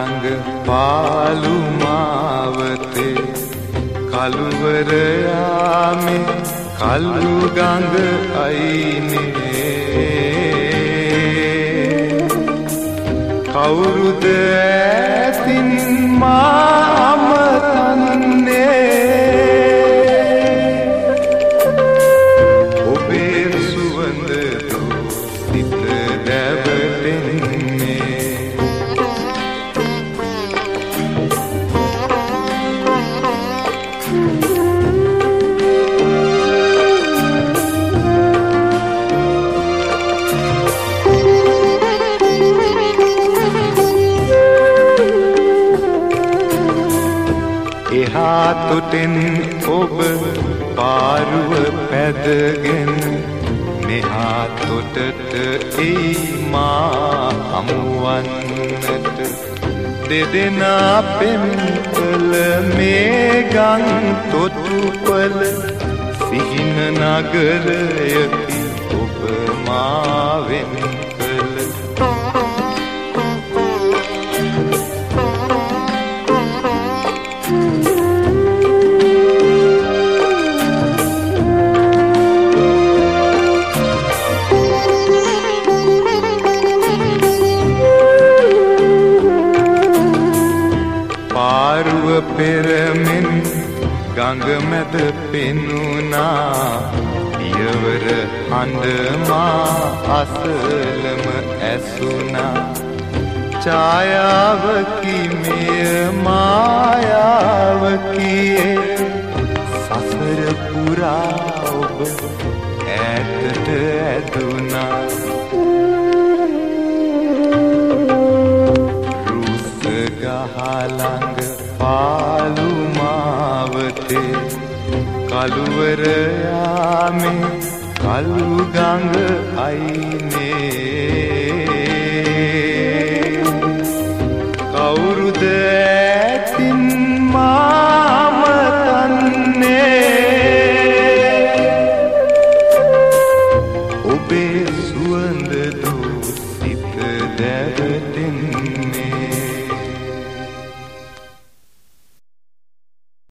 ළඟ පාලු මාවතේ කළුවර යාමේ කළු ගඟ අයිනේ කවුරුද ඇතින් මා අමතන්නේ ඔබේ සුවඳ දෝ සිත දැවටෙන්නේ එහා තොටෙන් ඔබ පාරුව පැදගෙන මෙහා තොටට එයි මා හමුවන්නට දෙදෙනා පෙම්පල මේ ගම් තොටුපල සිහින නගරයකි ඔබ මා වෙන් කළ පාරුව පෙරමෙන් ගඟ මැද පෙනුණා පියවර හඬ මා අසලම ඇසුණා ඡායාවකි මෙය මායාවකි සසර පුරා ඔබ ඈතට ඇදුණා ළඟ පාලු මාවතේ කළුවර යාමේ කළු ගඟ අයිනේ කවුරුද